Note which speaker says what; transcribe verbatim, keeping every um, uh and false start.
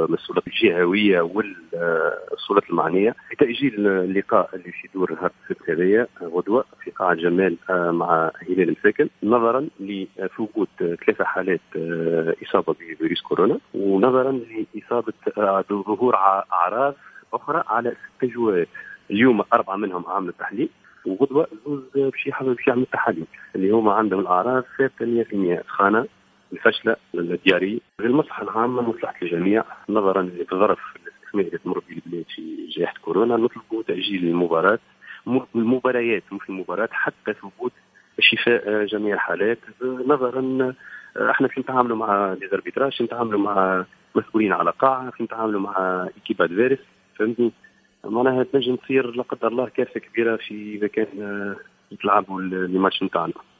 Speaker 1: من السلطات الجهويه والسلطات المعنيه بتاجيل اللقاء اللي في دور نهار السبت هذايا غدوه في قاعه جمال مع هلال مساكن، نظرا لوجود ثلاثه حالات اصابه بفيروس كورونا، ونظرا لاصابه ظهور اعراض اخرى على ست جوات. اليوم اربعه منهم عامل التحليل، وغدوه زوز باش يحضروا باش يعملوا التحاليل اللي هما عندهم الاعراض ثابته مية بالمية، سخانه، الفشله، الدياريه. المصلحه العامه مصلحه الجميع نظرا لظرف الاستثمار اللي تمر به البلاد في جائحه كورونا، نطلبوا تاجيل المباراه المباريات مش المباراه حتى ثبوت شفاء جميع الحالات. نظرا احنا في نتعاملوا مع ديزاربيتراج، نتعاملوا مع مسؤولين على قاعه، في نتعاملوا مع ايكيبات فيروس، فهمتني؟ معناها تنجم تصير لا قدر الله كارثه كبيره في اذا كان يتلعبوا الماتش نتاعنا.